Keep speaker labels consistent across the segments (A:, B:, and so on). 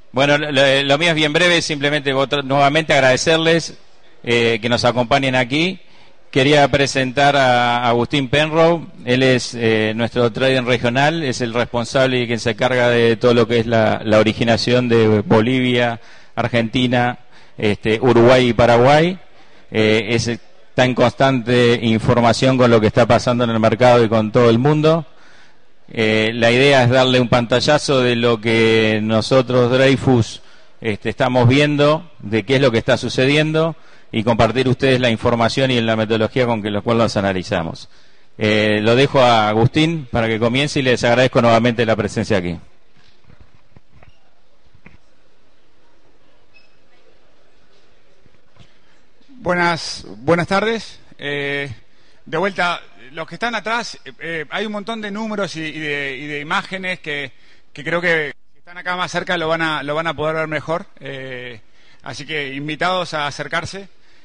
A: Bueno, lo mío es bien breve, simplemente nuevamente agradecerles que nos acompañen aquí. Quería presentar a Agustín Penrose. Él es nuestro trading regional, es el responsable y quien se encarga de todo lo que es la originación de Bolivia, Argentina, Uruguay y Paraguay. Está en constante información con lo que está pasando en el mercado y con todo el mundo. La idea es darle un pantallazo de lo que nosotros, Dreyfus, estamos viendo, de qué es lo que está sucediendo y compartir ustedes la información y la metodología con la cual los analizamos. Lo dejo a Agustín para que comience y les agradezco nuevamente la presencia aquí.
B: Buenas tardes. De vuelta, los que están atrás, hay un montón de números y de imágenes que creo que si están acá más cerca lo van a poder ver mejor. Así que invitados a acercarse.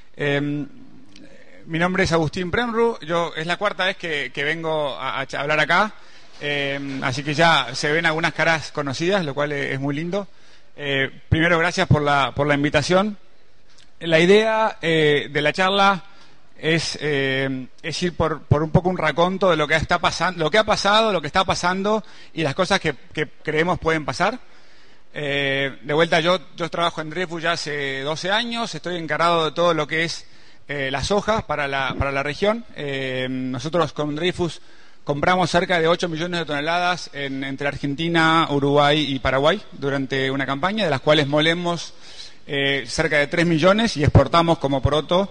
B: Mi nombre es Agustín Penrose. Es la cuarta vez que vengo a hablar acá. Así que ya se ven algunas caras conocidas, lo cual es muy lindo. Primero, gracias por la invitación. La idea de la charla es ir por un poco un raconto de lo que está pasando, lo que ha pasado, lo que está pasando y las cosas que creemos pueden pasar. De vuelta, yo trabajo en Dreyfus ya hace 12 años, estoy encargado de todo lo que es las hojas para la región. Nosotros con Dreyfus compramos cerca de 8 millones de toneladas entre Argentina, Uruguay y Paraguay durante una campaña, de las cuales molemos cerca de 3 millones y exportamos como poroto.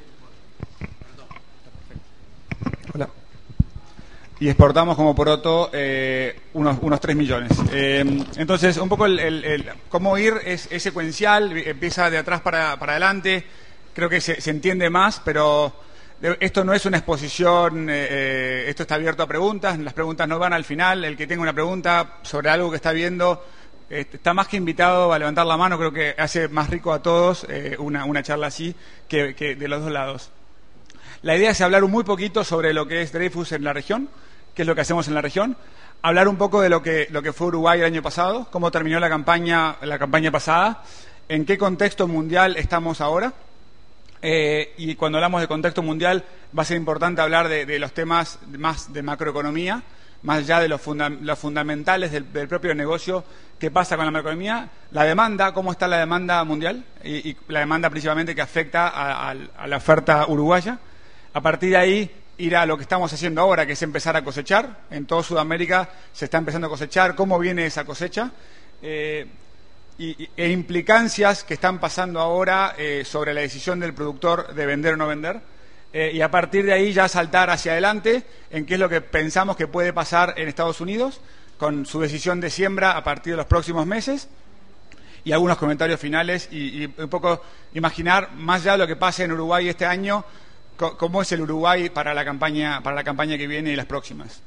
B: Hola. Y exportamos como poroto unos 3 millones. Entonces, un poco cómo ir es secuencial, empieza de atrás para adelante. Creo que se entiende más, pero esto no es una exposición, esto está abierto a preguntas. Las preguntas no van al final. El que tenga una pregunta sobre algo que está viendo está más que invitado a levantar la mano. Creo que hace más rico a todos una charla así que de los dos lados. La idea es hablar muy poquito sobre lo que es Dreyfus en la región, qué es lo que hacemos en la región, hablar un poco de lo que fue Uruguay el año pasado, cómo terminó la campaña pasada, en qué contexto mundial estamos ahora. Y cuando hablamos de contexto mundial va a ser importante hablar de los temas más de macroeconomía, más allá de los fundamentales del propio negocio. ¿Qué pasa con la macroeconomía? La demanda, cómo está la demanda mundial y la demanda principalmente que afecta a la oferta uruguaya. A partir de ahí ir a lo que estamos haciendo ahora, que es empezar a cosechar. En toda Sudamérica se está empezando a cosechar. ¿Cómo viene esa cosecha? E implicancias que están pasando ahora sobre la decisión del productor de vender o no vender. Y a partir de ahí ya saltar hacia adelante en qué es lo que pensamos que puede pasar en Estados Unidos con su decisión de siembra a partir de los próximos meses. Y algunos comentarios finales y un poco imaginar más allá de lo que pase en Uruguay este año, cómo es el Uruguay para la campaña que viene y las próximas.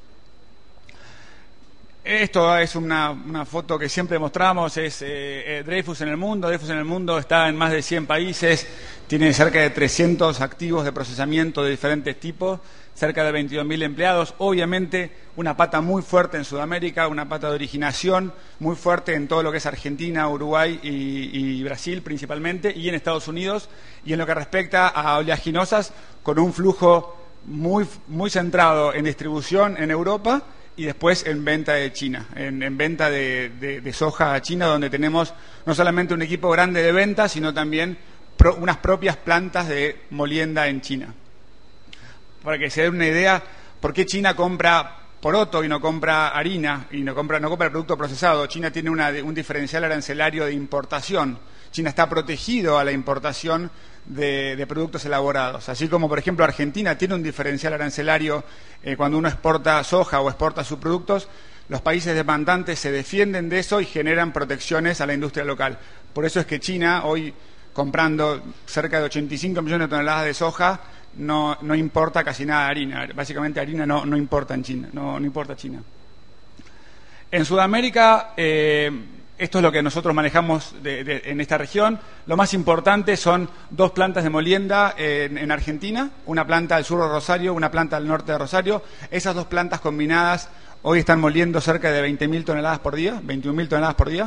B: Esto es una foto que siempre mostramos, es Dreyfus en el mundo. Dreyfus en el mundo está en más de 100 países, tiene cerca de 300 activos de procesamiento de diferentes tipos, cerca de 22.000 empleados. Obviamente una pata muy fuerte en Sudamérica, una pata de originación muy fuerte en todo lo que es Argentina, Uruguay y Brasil principalmente, y en Estados Unidos. Y en lo que respecta a oleaginosas, con un flujo muy centrado en distribución en Europa y después en venta de China, en venta de soja a China, donde tenemos no solamente un equipo grande de venta, sino también unas propias plantas de molienda en China. Para que se den una idea, ¿por qué China compra poroto y no compra harina y no compra el producto procesado? China tiene un diferencial arancelario de importación. China está protegido a la importación de productos elaborados. Así como, por ejemplo, Argentina tiene un diferencial arancelario cuando uno exporta soja o exporta sus productos. Los países demandantes se defienden de eso y generan protecciones a la industria local. Por eso es que China, hoy comprando cerca de 85 millones de toneladas de soja, no importa casi nada de harina. Básicamente harina no importa en China, no importa China. En Sudamérica, esto es lo que nosotros manejamos en esta región. Lo más importante son 2 plantas de molienda en Argentina, una planta al sur de Rosario, una planta al norte de Rosario. Esas 2 plantas combinadas hoy están moliendo cerca de 20.000 toneladas por día, 21.000 toneladas por día.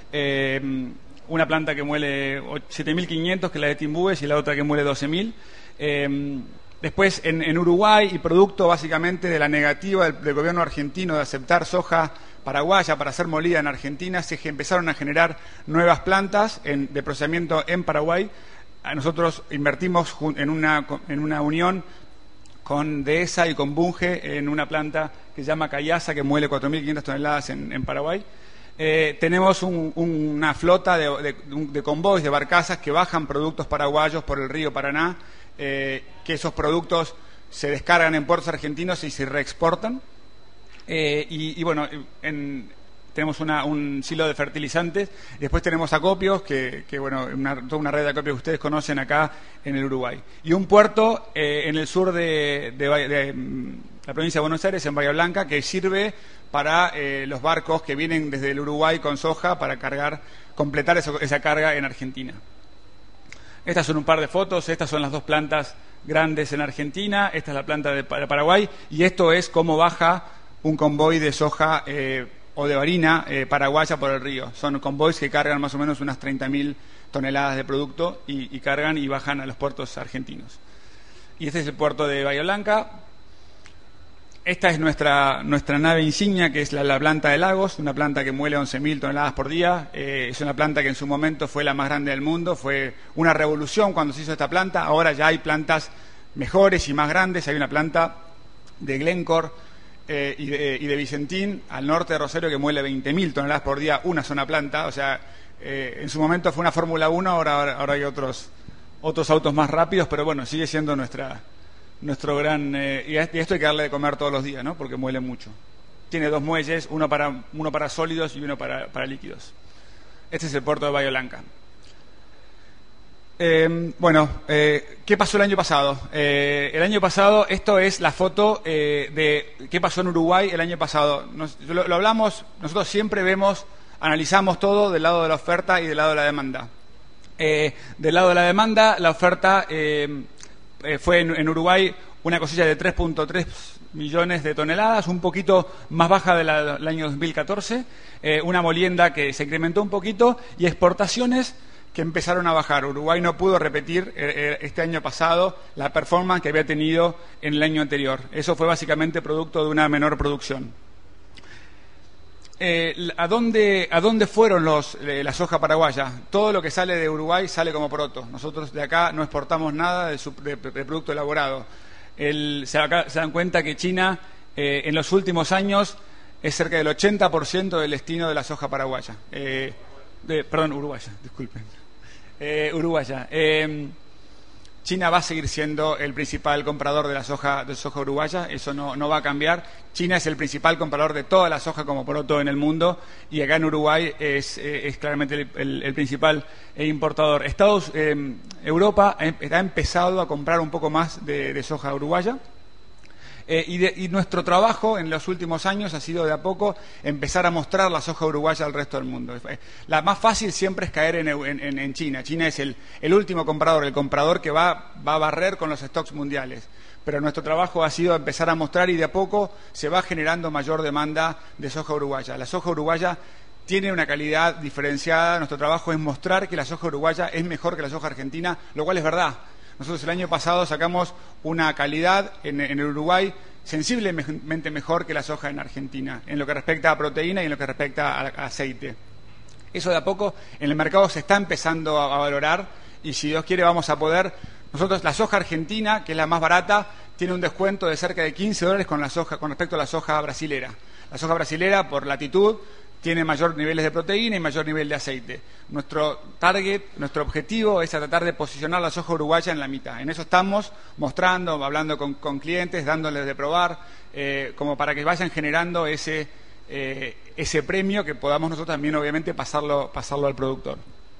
B: una planta que muele 7.500, que es la de Timbúes, y la otra que muele 12.000. Después, en Uruguay, y producto básicamente de la negativa del gobierno argentino de aceptar soja paraguaya para ser molida en Argentina, se empezaron a generar nuevas plantas de procesamiento en Paraguay. Nosotros invertimos en una unión con Dehesa y con Bunge en una planta que se llama Cayasa, que muele 4.500 toneladas en Paraguay. Tenemos una flota de convoys, de barcazas que bajan productos paraguayos por el río Paraná, que esos productos se descargan en puertos argentinos y se reexportan. Y bueno, tenemos un silo de fertilizantes. Después tenemos acopios, que bueno, toda una red de acopios que ustedes conocen acá en el Uruguay. Y un puerto en el sur de la provincia de Buenos Aires, en Bahía Blanca, que sirve para los barcos que vienen desde el Uruguay con soja para completar esa carga en Argentina. Estas son un par de fotos. Estas son las dos plantas grandes en Argentina. Esta es la planta de Paraguay. Y esto es cómo baja un convoy de soja o de harina paraguaya por el río. Son convoys que cargan más o menos unas 30.000 toneladas de producto y cargan y bajan a los puertos argentinos. Y este es el puerto de Bahía Blanca. Esta es nuestra nave insignia, que es la planta de Lagos, una planta que muele 11.000 toneladas por día. Es una planta que en su momento fue la más grande del mundo. Fue una revolución cuando se hizo esta planta. Ahora ya hay plantas mejores y más grandes. Hay una planta de Glencore y de Vicentín, al norte de Rosario, que muele 20.000 toneladas por día, una sola planta. O sea, en su momento fue una Fórmula 1, ahora hay otros autos más rápidos, pero bueno, sigue siendo nuestro gran... y a esto hay que darle de comer todos los días, ¿no? Porque muele mucho. Tiene dos muelles, uno para sólidos y uno para líquidos. Este es el puerto de Bahía Blanca. ¿Qué pasó el año pasado? El año pasado, esto es la foto de qué pasó en Uruguay el año pasado. Lo hablamos, nosotros siempre analizamos todo del lado de la oferta y del lado de la demanda. Del lado de la demanda, la oferta fue en Uruguay una cosecha de 3.3 millones de toneladas, un poquito más baja del año 2014, una molienda que se incrementó un poquito y exportaciones que empezaron a bajar. Uruguay no pudo repetir este año pasado la performance que había tenido en el año anterior. Eso fue básicamente producto de una menor producción. ¿A dónde fueron la soja paraguaya? Todo lo que sale de Uruguay sale como poroto. Nosotros de acá no exportamos nada de producto elaborado. Se dan cuenta que China en los últimos años es cerca del 80% del destino de la soja paraguaya. Uruguaya, disculpen. Uruguaya. China va a seguir siendo el principal comprador de la soja uruguaya, eso no va a cambiar. China es el principal comprador de toda la soja como poroto en el mundo y acá en Uruguay es claramente el principal importador. Europa ha empezado a comprar un poco más de soja uruguaya. Y nuestro trabajo en los últimos años ha sido de a poco empezar a mostrar la soja uruguaya al resto del mundo. La más fácil siempre es caer en China. China es el último comprador, el comprador que va a barrer con los stocks mundiales. Pero nuestro trabajo ha sido empezar a mostrar y de a poco se va generando mayor demanda de soja uruguaya. La soja uruguaya tiene una calidad diferenciada. Nuestro trabajo es mostrar que la soja uruguaya es mejor que la soja argentina, lo cual es verdad. Nosotros el año pasado sacamos una calidad en el Uruguay sensiblemente mejor que la soja en Argentina, en lo que respecta a proteína y en lo que respecta a aceite. Eso de a poco en el mercado se está empezando a valorar y si Dios quiere vamos a poder... Nosotros la soja argentina, que es la más barata, tiene un descuento de cerca de $15 con respecto a la soja brasilera. La soja brasilera, por latitud, tiene mayor niveles de proteína y mayor nivel de aceite. Nuestro target, nuestro objetivo es tratar de posicionar la soja uruguaya en la mitad. En eso estamos mostrando, hablando con clientes, dándoles de probar, como para que vayan generando ese premio que podamos nosotros también, obviamente, pasarlo al productor.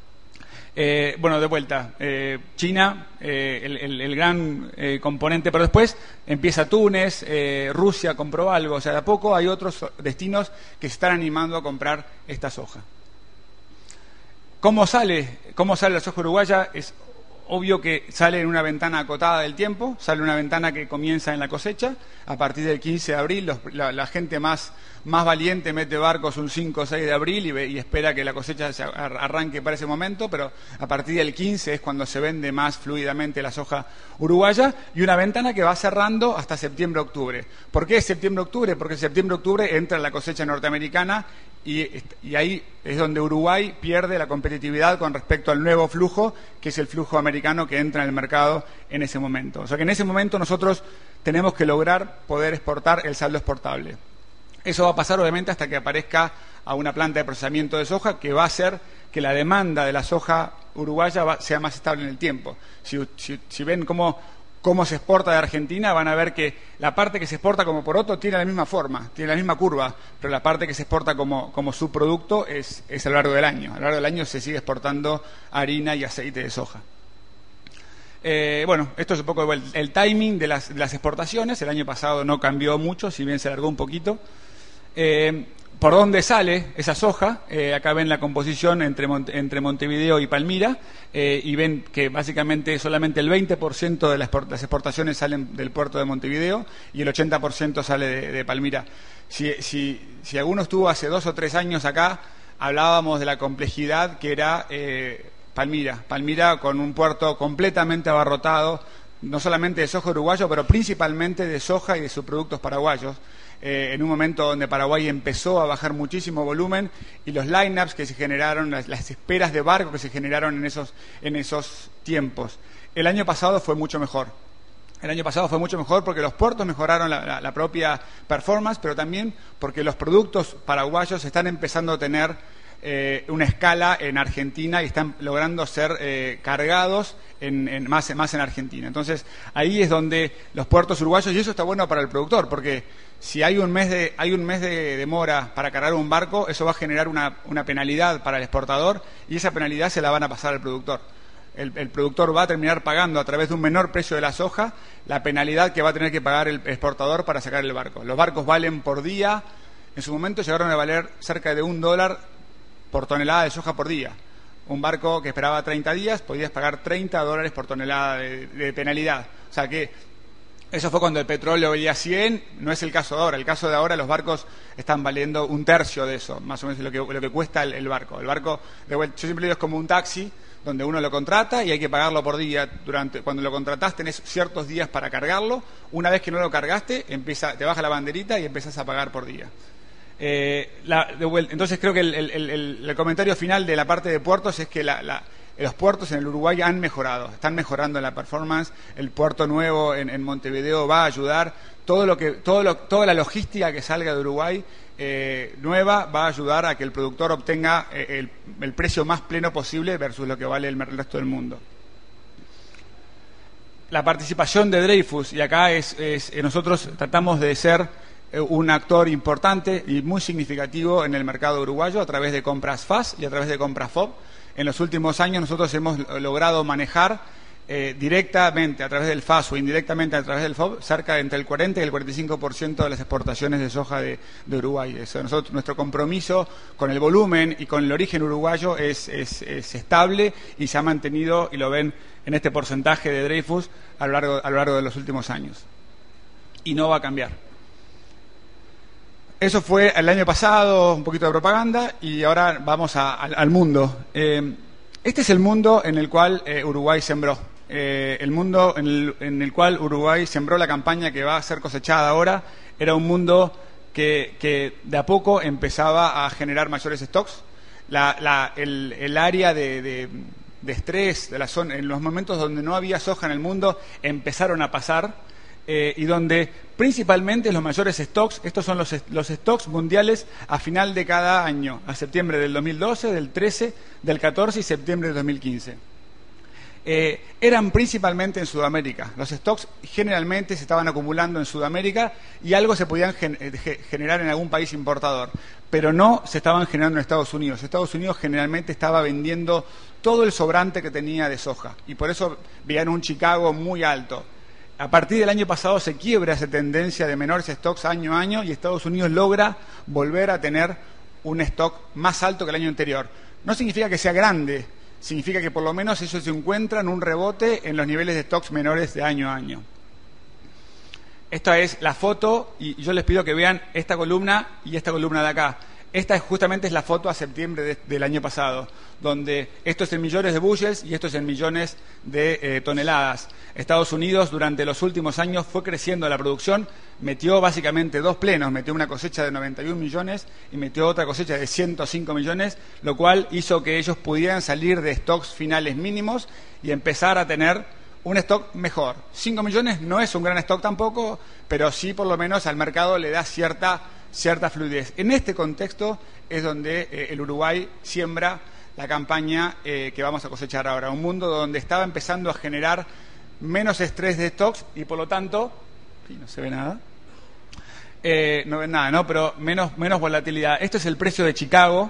B: De vuelta, China, el gran componente, pero después empieza Túnez, Rusia compró algo, o sea, de a poco hay otros destinos que se están animando a comprar esta soja. ¿Cómo sale la soja uruguaya? Es obvio que sale en una ventana acotada del tiempo, sale una ventana que comienza en la cosecha. A partir del 15 de abril, la gente más valiente mete barcos un 5 o 6 de abril y espera que la cosecha se arranque para ese momento, pero a partir del 15 es cuando se vende más fluidamente la soja uruguaya, y una ventana que va cerrando hasta septiembre-octubre. ¿Por qué septiembre-octubre? Porque septiembre-octubre entra la cosecha norteamericana y ahí es donde Uruguay pierde la competitividad con respecto al nuevo flujo, que es el flujo americano que entra en el mercado en ese momento. O sea que en ese momento nosotros tenemos que lograr poder exportar el saldo exportable. Eso va a pasar obviamente hasta que aparezca a una planta de procesamiento de soja que va a hacer que la demanda de la soja uruguaya sea más estable en el tiempo. Si ven cómo se exporta de Argentina, van a ver que la parte que se exporta como poroto tiene la misma forma, tiene la misma curva, pero la parte que se exporta como subproducto es a lo largo del año. A lo largo del año se sigue exportando harina y aceite de soja. Bueno, esto es un poco el timing de las exportaciones. El año pasado no cambió mucho, si bien se alargó un poquito. ¿Por dónde sale esa soja? Acá ven la composición entre Montevideo y Palmira, y ven que básicamente solamente el 20% de las exportaciones salen del puerto de Montevideo y el 80% sale de Palmira. Si alguno estuvo hace 2 o 3 años acá, hablábamos de la complejidad que era Palmira con un puerto completamente abarrotado, no solamente de soja uruguayo, pero principalmente de soja y de subproductos paraguayos. En un momento donde Paraguay empezó a bajar muchísimo volumen, y los line-ups que se generaron, las esperas de barco que se generaron en esos tiempos. El año pasado fue mucho mejor. El año pasado fue mucho mejor porque los puertos mejoraron la propia performance, pero también porque los productos paraguayos están empezando a tener una escala en Argentina y están logrando ser cargados más en Argentina. Entonces ahí es donde los puertos uruguayos, y eso está bueno para el productor, porque si hay un mes de demora para cargar un barco, eso va a generar una penalidad para el exportador, y esa penalidad se la van a pasar al productor. El productor va a terminar pagando a través de un menor precio de la soja la penalidad que va a tener que pagar el exportador para sacar el barco. Los barcos valen por día, en su momento llegaron a valer cerca de $1 por tonelada de soja por día. Un barco que esperaba 30 días podías pagar $30 por tonelada de penalidad. O sea que eso fue cuando el petróleo valía 100, no es el caso de ahora. El caso de ahora, los barcos están valiendo un tercio de eso, más o menos lo que cuesta el barco. El barco, yo siempre digo, es como un taxi, donde uno lo contrata y hay que pagarlo por día. Cuando lo contratás tenés ciertos días para cargarlo. Una vez que no lo cargaste, te baja la banderita y empezás a pagar por día. Entonces creo que el comentario final de la parte de puertos es que los puertos en el Uruguay han mejorado, están mejorando la performance. El puerto nuevo en Montevideo va a ayudar. Toda la logística que salga de Uruguay nueva va a ayudar a que el productor obtenga el precio más pleno posible versus lo que vale el resto del mundo. La participación de Dreyfus, y acá nosotros tratamos de ser un actor importante y muy significativo en el mercado uruguayo a través de compras FAS y a través de compras FOB. En los últimos años nosotros hemos logrado manejar directamente a través del FAS o indirectamente a través del FOB cerca de entre el 40 y el 45% de las exportaciones de soja de Uruguay. Nuestro compromiso con el volumen y con el origen uruguayo es estable y se ha mantenido, y lo ven en este porcentaje de Dreyfus a lo largo de los últimos años. Y no va a cambiar. Eso fue el año pasado, un poquito de propaganda, y ahora vamos al mundo. Este es el mundo en el cual Uruguay sembró. El mundo en el cual Uruguay sembró la campaña que va a ser cosechada ahora. Era un mundo que de a poco empezaba a generar mayores stocks. El área de estrés de la zona, en los momentos donde no había soja en el mundo, empezaron a pasar. Y donde principalmente los mayores stocks, estos son los stocks mundiales a final de cada año, a septiembre del 2012, del 13, del 14 y septiembre del 2015. Eran principalmente en Sudamérica. Los stocks generalmente se estaban acumulando en Sudamérica y algo se podían generar en algún país importador, pero no se estaban generando en Estados Unidos. Estados Unidos generalmente estaba vendiendo todo el sobrante que tenía de soja, y por eso veían un Chicago muy alto. A partir del año pasado se quiebra esa tendencia de menores stocks año a año, y Estados Unidos logra volver a tener un stock más alto que el año anterior. No significa que sea grande, significa que por lo menos ellos se encuentran un rebote en los niveles de stocks menores de año a año. Esta es la foto, y yo les pido que vean esta columna y esta columna de acá. Esta justamente es la foto a septiembre del año pasado, donde esto es en millones de bushels y esto es en millones de toneladas. Estados Unidos durante los últimos años fue creciendo la producción, metió básicamente dos plenos, metió una cosecha de 91 millones y metió otra cosecha de 105 millones, lo cual hizo que ellos pudieran salir de stocks finales mínimos y empezar a tener un stock mejor. 5 millones no es un gran stock tampoco, pero sí por lo menos al mercado le da cierta fluidez. En este contexto es donde el Uruguay siembra la campaña que vamos a cosechar ahora. Un mundo donde estaba empezando a generar menos estrés de stocks y por lo tanto, y no se ve nada, no ven nada, ¿no? Pero menos volatilidad. Esto es el precio de Chicago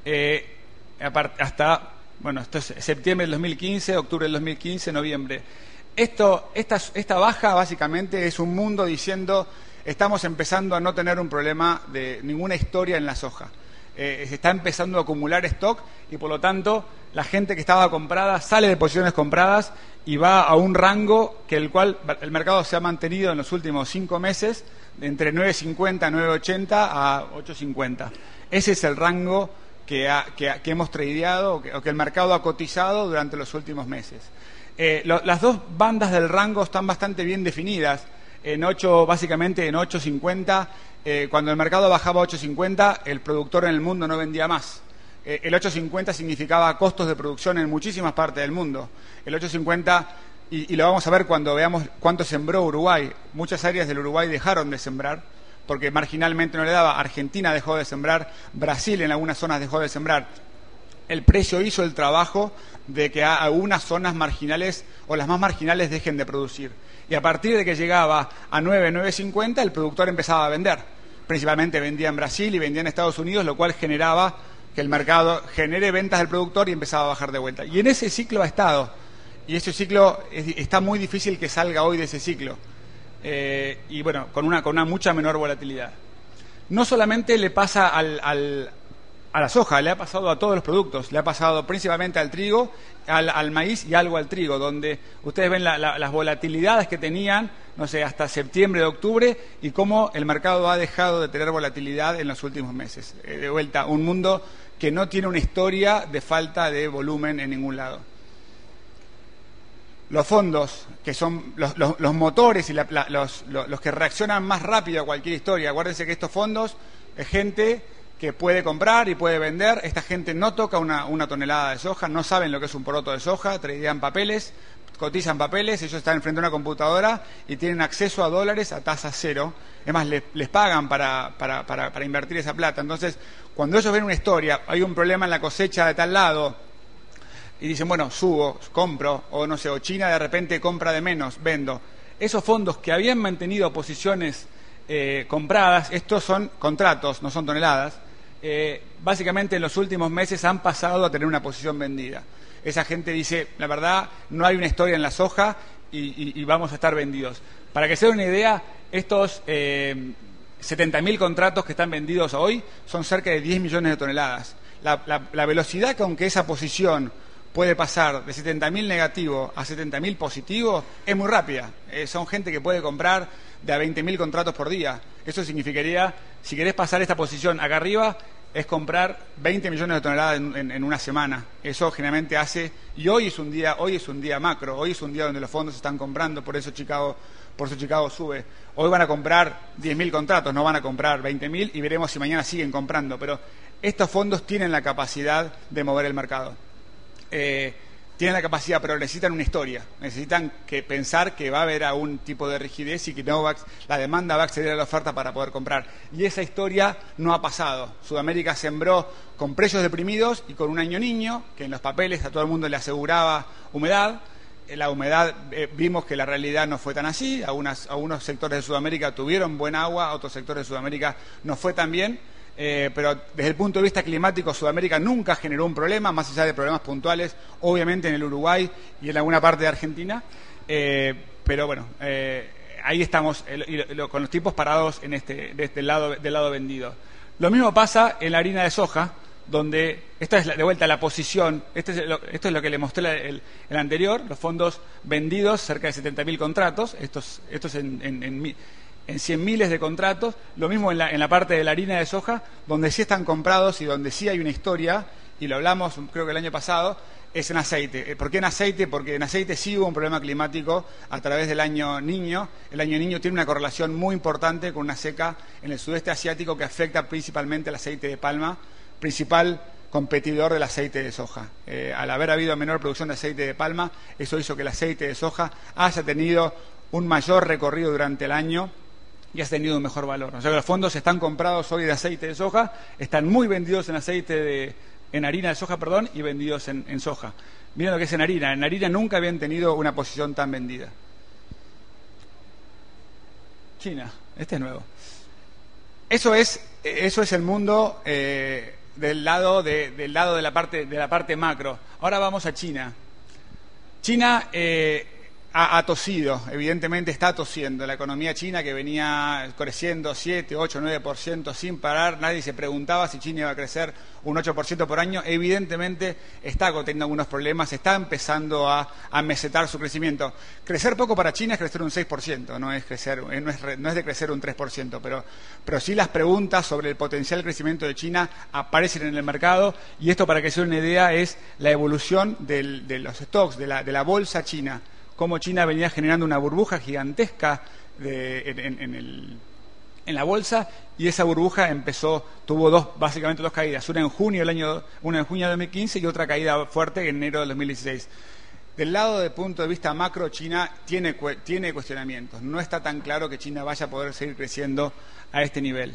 B: hasta, bueno, esto es septiembre del 2015, octubre del 2015, noviembre. Esta baja básicamente es un mundo diciendo: estamos empezando a no tener un problema de ninguna historia en la soja. Se está empezando a acumular stock y por lo tanto la gente que estaba comprada sale de posiciones compradas y va a un rango que el cual el mercado se ha mantenido en los últimos 5 meses entre 9.50, 9.80 a 8.50. Ese es el rango que hemos tradeado o que el mercado ha cotizado durante los últimos meses. Las dos bandas del rango están bastante bien definidas. Básicamente en 8.50, cuando el mercado bajaba a 8.50, el productor en el mundo no vendía más. El 8.50 significaba costos de producción en muchísimas partes del mundo. El 8.50, y lo vamos a ver cuando veamos cuánto sembró Uruguay. Muchas áreas del Uruguay dejaron de sembrar, porque marginalmente no le daba. Argentina dejó de sembrar, Brasil en algunas zonas dejó de sembrar. El precio hizo el trabajo de que algunas zonas marginales o las más marginales dejen de producir. Y a partir de que llegaba a 9.50, el productor empezaba a vender. Principalmente vendía en Brasil y vendía en Estados Unidos, lo cual generaba que el mercado genere ventas del productor y empezaba a bajar de vuelta. Y en ese ciclo ha estado. Y ese ciclo está muy difícil que salga hoy de ese ciclo. Y bueno, con una mucha menor volatilidad. No solamente le pasa a la soja, le ha pasado a todos los productos, le ha pasado principalmente al trigo, al maíz y algo al trigo, donde ustedes ven las volatilidades que tenían, no sé, hasta septiembre, de octubre, y cómo el mercado ha dejado de tener volatilidad en los últimos meses. De vuelta, un mundo que no tiene una historia de falta de volumen en ningún lado. Los fondos, que son los motores y los que reaccionan más rápido a cualquier historia. Acuérdense que estos fondos es gente que puede comprar y puede vender. Esta gente no toca una tonelada de soja, no saben lo que es un poroto de soja, tradean papeles, cotizan papeles, ellos están enfrente de una computadora y tienen acceso a dólares a tasa cero. Es más, les pagan para invertir esa plata. Entonces, cuando ellos ven una historia, hay un problema en la cosecha de tal lado, y dicen, bueno, subo, compro, o no sé, o China de repente compra de menos, vendo. Esos fondos que habían mantenido posiciones compradas, estos son contratos, no son toneladas, básicamente en los últimos meses han pasado a tener una posición vendida. Esa gente dice, la verdad, no hay una historia en la soja y vamos a estar vendidos. Para que se den una idea, estos 70.000 contratos que están vendidos hoy son cerca de 10 millones de toneladas. La velocidad con que esa posición puede pasar de 70.000 negativo a 70.000 positivo es muy rápida. Son gente que puede comprar de a 20.000 contratos por día. Eso significaría, si querés pasar esta posición acá arriba, es comprar 20 millones de toneladas en una semana. Eso generalmente hace, y hoy es un día macro, hoy es un día donde los fondos están comprando, por eso Chicago sube. Hoy van a comprar 10.000 contratos, no van a comprar 20.000 y veremos si mañana siguen comprando, pero estos fondos tienen la capacidad de mover el mercado. Tienen la capacidad, pero necesitan una historia, necesitan pensar que va a haber algún tipo de rigidez y que la demanda va a acceder a la oferta para poder comprar. Y esa historia no ha pasado. Sudamérica sembró con precios deprimidos y con un año niño, que en los papeles a todo el mundo le aseguraba humedad. La humedad, vimos que la realidad no fue tan así. Algunos sectores de Sudamérica tuvieron buen agua, otros sectores de Sudamérica no fue tan bien. Pero desde el punto de vista climático, Sudamérica nunca generó un problema, más allá de problemas puntuales, obviamente en el Uruguay y en alguna parte de Argentina, pero bueno, ahí estamos con los tipos parados del lado vendido. Lo mismo pasa en la harina de soja, donde esta es de vuelta la posición, esto es lo que le mostré el anterior, los fondos vendidos, cerca de 70.000 contratos, esto es en 100 miles de contratos, lo mismo en la parte de la harina de soja, donde sí están comprados y donde sí hay una historia, y lo hablamos creo que el año pasado, es en aceite. ¿Por qué en aceite? Porque en aceite sí hubo un problema climático a través del año Niño. El año Niño tiene una correlación muy importante con una seca en el sudeste asiático que afecta principalmente al aceite de palma, principal competidor del aceite de soja. Al haber habido menor producción de aceite de palma, eso hizo que el aceite de soja haya tenido un mayor recorrido durante el año y haya tenido un mejor valor. O sea que los fondos están comprados hoy de aceite de soja, están muy vendidos en harina de soja, y vendidos en soja. Miren lo que es en harina. En harina nunca habían tenido una posición tan vendida. China, este es nuevo. Eso es el mundo del lado de la parte macro. Ahora vamos a China. China ha tosido, evidentemente está tosiendo. La economía china, que venía creciendo 7, 8, 9% sin parar, nadie se preguntaba si China iba a crecer un 8% por año, evidentemente está teniendo algunos problemas, está empezando a mesetar su crecimiento. Crecer poco para China es crecer un 6%, no es de crecer un 3%, pero sí las preguntas sobre el potencial crecimiento de China aparecen en el mercado, y esto, para que se den una idea, es la evolución de los stocks, de la bolsa china. Cómo China venía generando una burbuja gigantesca en la bolsa, y esa burbuja tuvo básicamente dos caídas, una en junio de 2015 y otra caída fuerte en enero de 2016. Del lado del punto de vista macro, China tiene cuestionamientos. No está tan claro que China vaya a poder seguir creciendo a este nivel.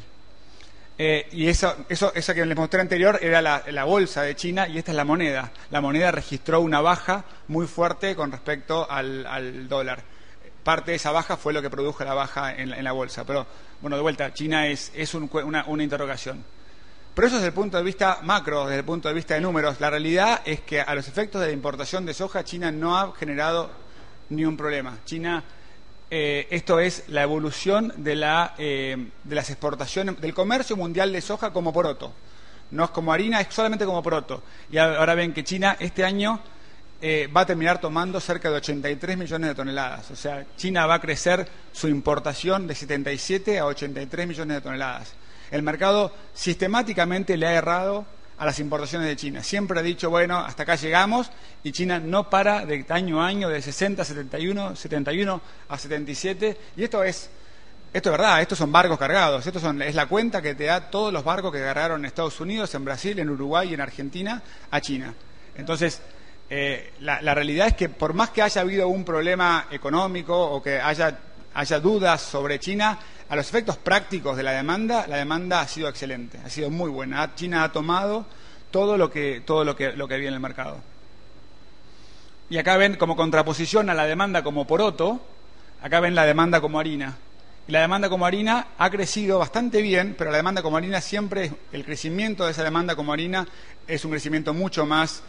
B: Y eso que les mostré anterior era la bolsa de China, y esta es la moneda. La moneda registró una baja muy fuerte con respecto al dólar. Parte de esa baja fue lo que produjo la baja en la bolsa. Pero, bueno, de vuelta, China es una interrogación. Pero eso desde el punto de vista macro, desde el punto de vista de números. La realidad es que a los efectos de la importación de soja, China no ha generado ni un problema. China... esto es la evolución de las exportaciones, del comercio mundial de soja como poroto. No es como harina, es solamente como poroto. Y ahora ven que China este año va a terminar tomando cerca de 83 millones de toneladas. O sea, China va a crecer su importación de 77 a 83 millones de toneladas. El mercado sistemáticamente le ha errado a las importaciones de China. Siempre ha dicho, bueno, hasta acá llegamos, y China no para de año a año, de 60 a 71 a 77, y esto es verdad, estos son barcos cargados, es la cuenta que te da todos los barcos que agarraron en Estados Unidos, en Brasil, en Uruguay y en Argentina a China. Entonces, la realidad es que por más que haya habido un problema económico o que haya dudas sobre China, a los efectos prácticos de la demanda ha sido excelente, ha sido muy buena. China ha tomado todo lo que había en el mercado. Y acá ven, como contraposición a la demanda como poroto, acá ven la demanda como harina. Y la demanda como harina ha crecido bastante bien, pero la demanda como harina siempre, el crecimiento de esa demanda como harina es un crecimiento mucho más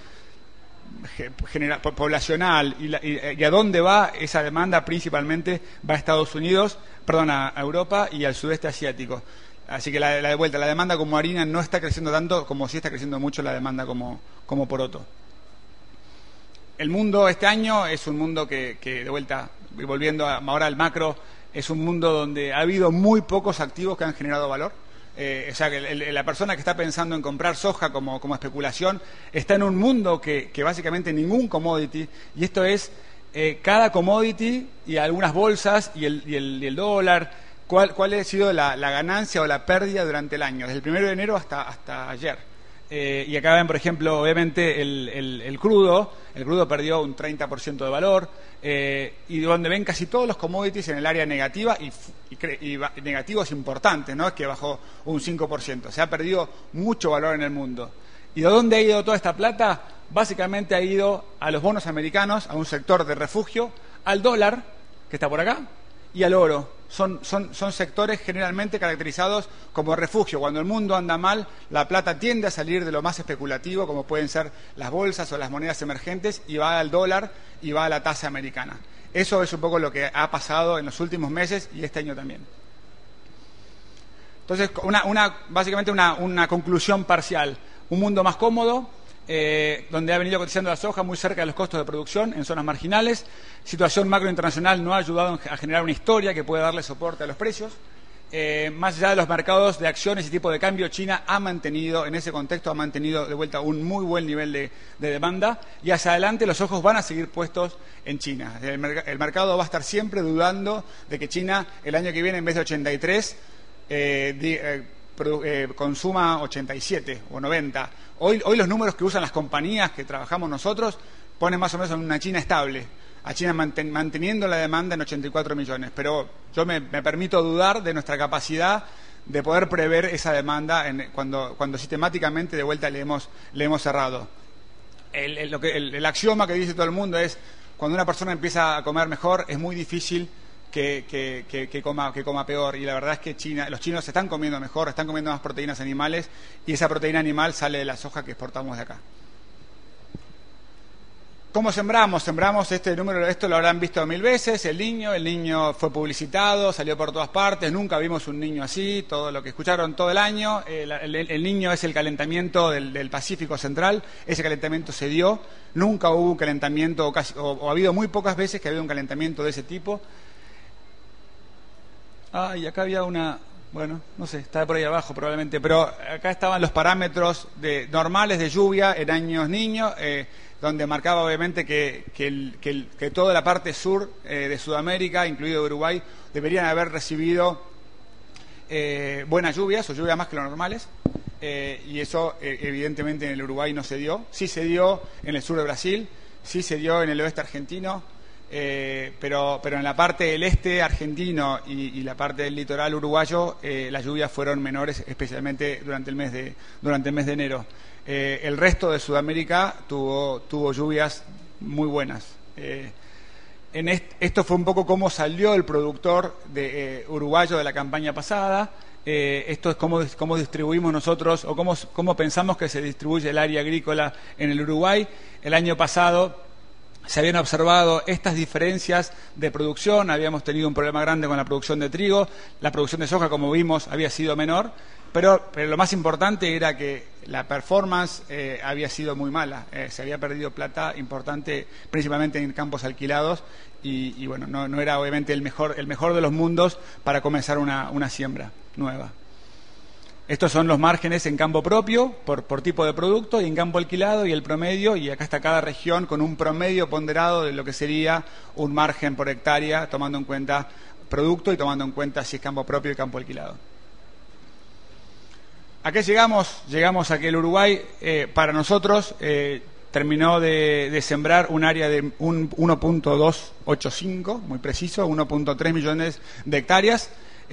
B: poblacional, y a dónde va esa demanda principalmente va a Estados Unidos, a Europa y al sudeste asiático. Así que la demanda como harina no está creciendo tanto como sí está creciendo mucho la demanda como poroto. El mundo este año es un mundo que de vuelta, volviendo ahora al macro, es un mundo donde ha habido muy pocos activos que han generado valor. O sea, que la persona que está pensando en comprar soja como especulación está en un mundo que básicamente ningún commodity, y esto es cada commodity y algunas bolsas y el dólar, cuál ha sido la ganancia o la pérdida durante el año, desde el 1 de enero hasta ayer. Y acá ven, por ejemplo, obviamente el crudo perdió un 30% de valor, y donde ven casi todos los commodities en el área negativa, y negativos importantes, ¿no? Es que bajó un 5%, se ha perdido mucho valor en el mundo. ¿Y de dónde ha ido toda esta plata? Básicamente ha ido a los bonos americanos, a un sector de refugio, al dólar, que está por acá, y al oro. Son sectores generalmente caracterizados como refugio. Cuando el mundo anda mal, la plata tiende a salir de lo más especulativo, como pueden ser las bolsas o las monedas emergentes, y va al dólar y va a la tasa americana. Eso es un poco lo que ha pasado en los últimos meses y este año también. Entonces, básicamente una conclusión parcial. Un mundo más cómodo, donde ha venido cotizando la soja muy cerca de los costos de producción en zonas marginales. Situación macro internacional no ha ayudado a generar una historia que pueda darle soporte a los precios. Más allá de los mercados de acciones y tipo de cambio, China ha mantenido, en ese contexto, ha mantenido de vuelta un muy buen nivel de demanda, y hacia adelante los ojos van a seguir puestos en China. El mercado va a estar siempre dudando de que China el año que viene, en vez de 83, consuma 87 o 90. Hoy los números que usan las compañías que trabajamos nosotros ponen más o menos en una China estable, a China manteniendo la demanda en 84 millones. Pero yo me permito dudar de nuestra capacidad de poder prever esa demanda cuando sistemáticamente de vuelta le hemos cerrado. El axioma que dice todo el mundo es: cuando una persona empieza a comer mejor, es muy difícil que coma peor. Y la verdad es que los chinos se están comiendo mejor, están comiendo más proteínas animales, y esa proteína animal sale de la soja que exportamos de acá. ¿Cómo sembramos? Sembramos esto lo habrán visto 1000 veces, el niño fue publicitado, salió por todas partes, nunca vimos un niño así, todo lo que escucharon todo el año. El niño es el calentamiento del Pacífico Central, ese calentamiento se dio, nunca hubo un calentamiento, o ha habido muy pocas veces que ha habido un calentamiento de ese tipo. Y acá había bueno, no sé, está por ahí abajo probablemente, pero acá estaban los parámetros normales de lluvia en años niños, donde marcaba obviamente que toda la parte sur de Sudamérica, incluido Uruguay, deberían haber recibido buenas lluvias, o lluvias más que lo normales, y eso evidentemente en el Uruguay no se dio. Sí se dio en el sur de Brasil, sí se dio en el oeste argentino, pero en la parte del este argentino y la parte del litoral uruguayo, las lluvias fueron menores, especialmente durante el mes de enero. El resto de Sudamérica tuvo lluvias muy buenas. Esto fue un poco cómo salió el productor uruguayo de la campaña pasada. Esto es cómo distribuimos nosotros, o cómo pensamos que se distribuye el área agrícola en el Uruguay. El año pasado se habían observado estas diferencias de producción, habíamos tenido un problema grande con la producción de trigo, la producción de soja, como vimos, había sido menor, pero lo más importante era que la performance había sido muy mala, se había perdido plata importante, principalmente en campos alquilados, y bueno, no era obviamente el mejor de los mundos para comenzar una siembra nueva. Estos son los márgenes en campo propio, por tipo de producto, y en campo alquilado, y el promedio, y acá está cada región con un promedio ponderado de lo que sería un margen por hectárea, tomando en cuenta producto y tomando en cuenta si es campo propio y campo alquilado. ¿A qué llegamos? Llegamos a que el Uruguay, para nosotros, terminó de sembrar un área de 1.285, muy preciso, 1.3 millones de hectáreas.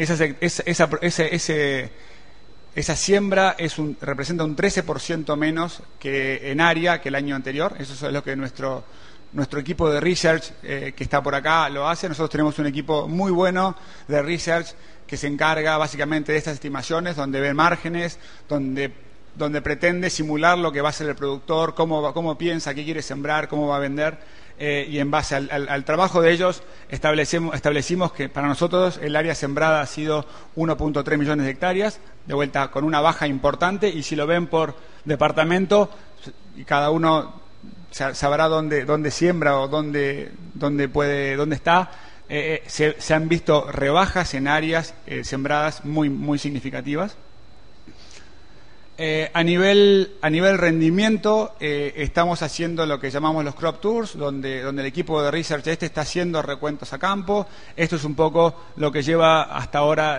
B: Esa siembra representa un 13% menos que en área que el año anterior. Eso es lo que nuestro equipo de research que está por acá lo hace. Nosotros tenemos un equipo muy bueno de research que se encarga básicamente de estas estimaciones, donde ve márgenes, donde pretende simular lo que va a hacer el productor, cómo piensa, qué quiere sembrar, cómo va a vender. Y en base al trabajo de ellos establecimos que para nosotros el área sembrada ha sido 1.3 millones de hectáreas, de vuelta con una baja importante, y si lo ven por departamento, y cada uno sabrá dónde siembra o dónde está, se han visto rebajas en áreas sembradas muy, muy significativas. A nivel rendimiento, estamos haciendo lo que llamamos los crop tours, donde el equipo de research está haciendo recuentos a campo. Esto es un poco lo que lleva hasta ahora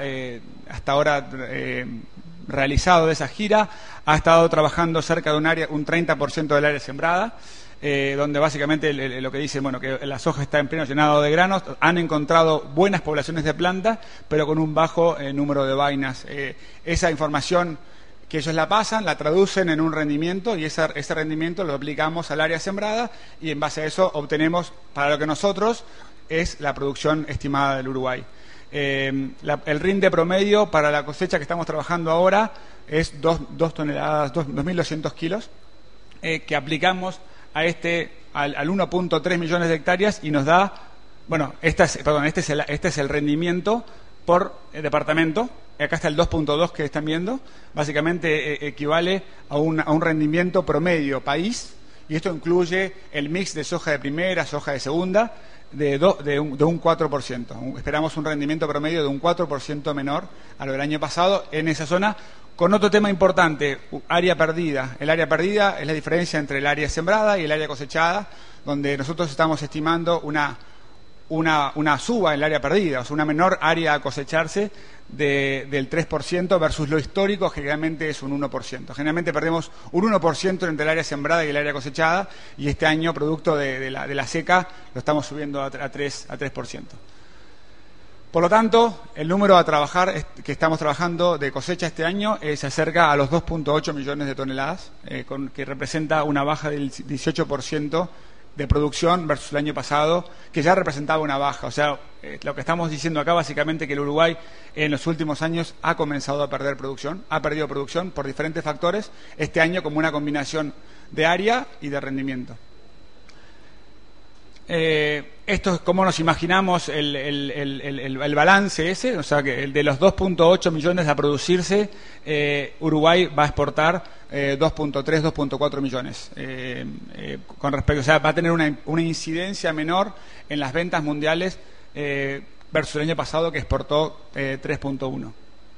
B: realizado de esa gira. Ha estado trabajando cerca de un 30% del área sembrada, donde básicamente lo que dice, que la soja está en pleno llenado de granos. Han encontrado buenas poblaciones de plantas, pero con un bajo número de vainas. Esa información que ellos la pasan, la traducen en un rendimiento, y ese rendimiento lo aplicamos al área sembrada, y en base a eso obtenemos para lo que nosotros es la producción estimada del Uruguay. El rinde promedio para la cosecha que estamos trabajando ahora es 2 toneladas, 2.200 kilos, que aplicamos al 1.3 millones de hectáreas, y nos da, este es el rendimiento por departamento. acá está el 2.2 que están viendo, básicamente equivale a un rendimiento promedio país, y esto incluye el mix de soja de primera, soja de segunda, de un 4%. Esperamos un rendimiento promedio de un 4% menor a lo del año pasado en esa zona, con otro tema importante, área perdida. El área perdida es la diferencia entre el área sembrada y el área cosechada, donde nosotros estamos estimando una suba en el área perdida, o sea, una menor área a cosecharse del 3% versus lo histórico, que generalmente es un 1%. Generalmente perdemos un 1% entre el área sembrada y el área cosechada, y este año, producto de la seca, lo estamos subiendo a 3%. Por lo tanto, el número a trabajar que estamos trabajando de cosecha este año se acerca a los 2.8 millones de toneladas, que representa una baja del 18% de producción versus el año pasado, que ya representaba una baja. O sea, lo que estamos diciendo acá básicamente que el Uruguay en los últimos años ha comenzado a perder producción, ha perdido producción por diferentes factores, este año como una combinación de área y de rendimiento. Esto es como nos imaginamos el balance ese, o sea que el de los 2.8 millones a producirse, Uruguay va a exportar 2.3, 2.4 millones. Con respecto, o sea, va a tener una incidencia menor en las ventas mundiales versus el año pasado, que exportó 3.1.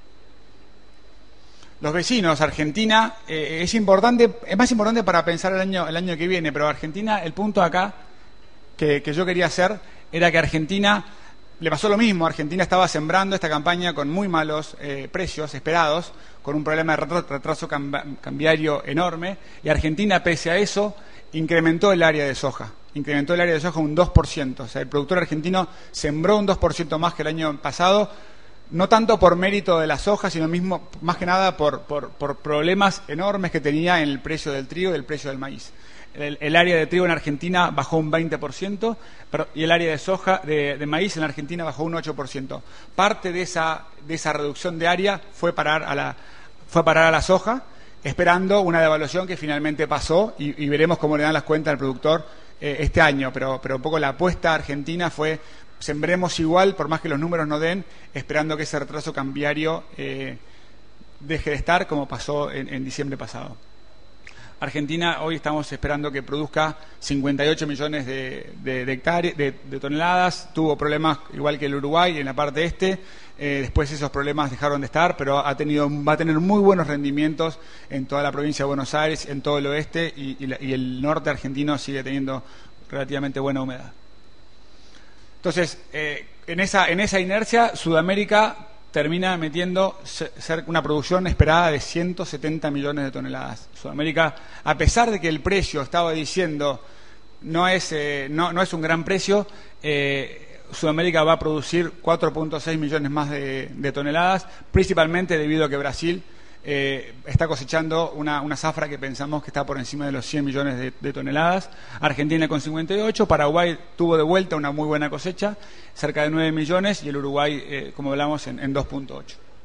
B: Los vecinos, Argentina, es más importante para pensar el año que viene, pero Argentina, el punto acá que yo quería hacer era que Argentina le pasó lo mismo. Argentina estaba sembrando esta campaña con muy malos precios esperados, con un problema de retraso cambiario enorme, y Argentina, pese a eso, incrementó el área de soja. Incrementó el área de soja un 2%. O sea, el productor argentino sembró un 2% más que el año pasado, no tanto por mérito de la soja, sino más que nada por problemas enormes que tenía en el precio del trigo y el precio del maíz. El área de trigo en Argentina bajó un 20%, y el área de soja, de maíz en Argentina bajó un 8%. Parte de esa reducción de área fue parar a la soja, esperando una devaluación que finalmente pasó, y veremos cómo le dan las cuentas al productor este año. Pero un poco la apuesta argentina fue: sembremos igual, por más que los números no den, esperando que ese retraso cambiario deje de estar, como pasó en diciembre pasado. Argentina hoy estamos esperando que produzca 58 millones de toneladas. Tuvo problemas igual que el Uruguay en la parte este. Después esos problemas dejaron de estar, pero va a tener muy buenos rendimientos en toda la provincia de Buenos Aires, en todo el oeste, y el norte argentino sigue teniendo relativamente buena humedad. Entonces, en esa inercia, Sudamérica termina metiendo una producción esperada de 170 millones de toneladas. Sudamérica, a pesar de que el precio, estaba diciendo, no es un gran precio, Sudamérica va a producir 4.6 millones más de toneladas, principalmente debido a que Brasil está cosechando una zafra que pensamos que está por encima de los 100 millones de toneladas. Argentina con 58, Paraguay tuvo de vuelta una muy buena cosecha, cerca de 9 millones, y el Uruguay, como hablamos, en 2.8.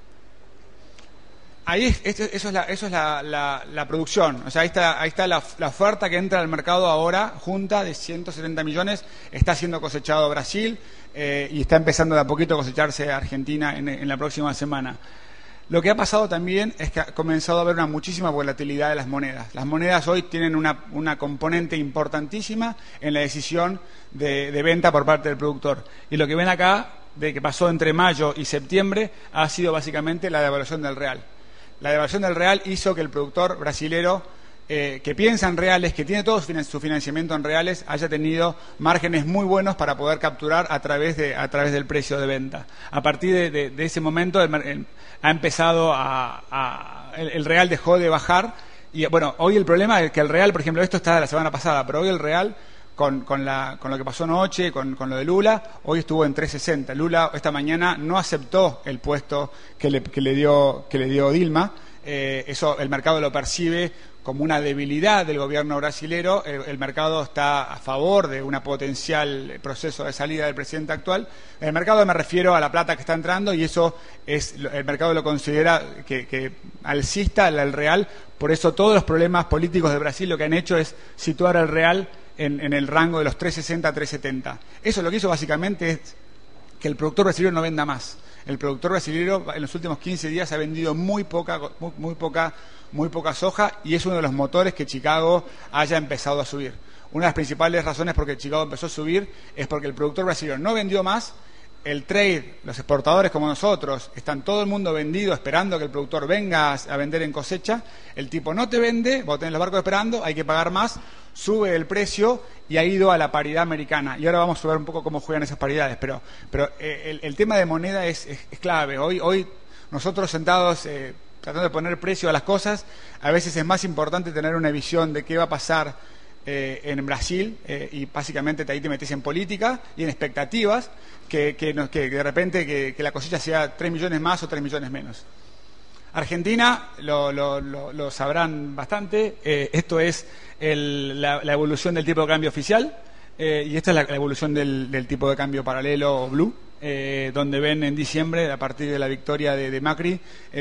B: Eso es la producción. O sea, ahí está la oferta que entra al mercado ahora, junta, de 170 millones. Está siendo cosechado Brasil, y está empezando de a poquito a cosecharse Argentina en la próxima semana. Lo que ha pasado también es que ha comenzado a haber una muchísima volatilidad de las monedas. Las monedas hoy tienen una componente importantísima en la decisión de venta por parte del productor. Y lo que ven acá, de que pasó entre mayo y septiembre, ha sido básicamente la devaluación del real. La devaluación del real hizo que el productor brasilero, que piensa en reales, que tiene todo su financiamiento en reales, haya tenido márgenes muy buenos para poder capturar a través del precio de venta. A partir de ese momento ha empezado el real dejó de bajar, y bueno, hoy el problema es que el real, por ejemplo, esto está de la semana pasada, pero hoy el real, con lo que pasó anoche, con lo de Lula, hoy estuvo en 3.60. Lula esta mañana no aceptó el puesto que le dio Dilma. Eso el mercado lo percibe como una debilidad del gobierno brasilero. El mercado está a favor de un potencial proceso de salida del presidente actual. El mercado, me refiero a la plata que está entrando, y eso el mercado lo considera que alcista el real. Por eso todos los problemas políticos de Brasil lo que han hecho es situar al real en el rango de los 3.60 a 3.70. Eso lo que hizo básicamente es que el productor brasileño no venda más. El productor brasileño en los últimos 15 días ha vendido muy poca soja y es uno de los motores que Chicago haya empezado a subir. Una de las principales razones por que Chicago empezó a subir es porque el productor brasileño no vendió más, el trade, los exportadores como nosotros, están todo el mundo vendido esperando que el productor venga a vender en cosecha, el tipo no te vende, vos tenés los barcos esperando, hay que pagar más, sube el precio y ha ido a la paridad americana. Y ahora vamos a ver un poco cómo juegan esas paridades, pero el tema de moneda es clave. Hoy nosotros sentados tratando de poner precio a las cosas, a veces es más importante tener una visión de qué va a pasar en Brasil y básicamente ahí te metes en política y en expectativas que de repente que la cosecha sea 3 millones más o 3 millones menos. Argentina lo sabrán bastante, esto es la evolución del tipo de cambio oficial y esta es la evolución del tipo de cambio paralelo o blue, donde ven en diciembre, a partir de la victoria de Macri,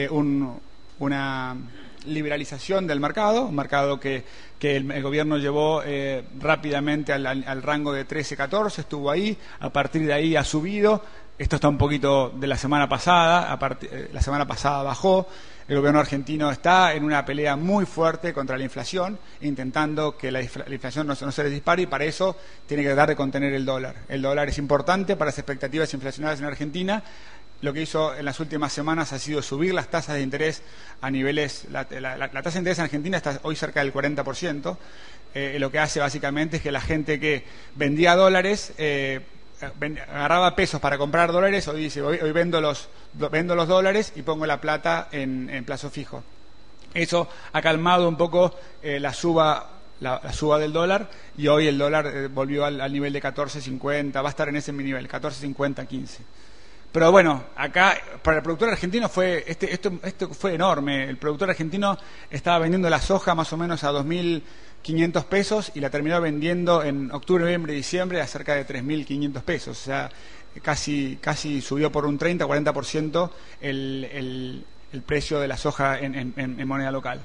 B: una liberalización del mercado, un mercado que el gobierno llevó rápidamente al rango de 13-14, estuvo ahí, a partir de ahí ha subido, esto está un poquito de la semana pasada, la semana pasada bajó, el gobierno argentino está en una pelea muy fuerte contra la inflación, intentando que la inflación no se les dispare y para eso tiene que tratar de contener el dólar. El dólar es importante para las expectativas inflacionarias en Argentina. Lo que hizo en las últimas semanas ha sido subir las tasas de interés a niveles... La tasa de interés en Argentina está hoy cerca del 40%. Lo que hace básicamente es que la gente que vendía dólares, agarraba pesos para comprar dólares, hoy dice, hoy vendo los dólares y pongo la plata en plazo fijo. Eso ha calmado un poco la suba del dólar y hoy el dólar volvió al nivel de 14.50, va a estar en ese nivel, 14.50, 15. Pero bueno, acá para el productor argentino esto fue enorme. El productor argentino estaba vendiendo la soja más o menos a 2.500 pesos y la terminó vendiendo en octubre, noviembre y diciembre a cerca de 3.500 pesos. O sea, casi subió por un 30-40% el precio de la soja en moneda local.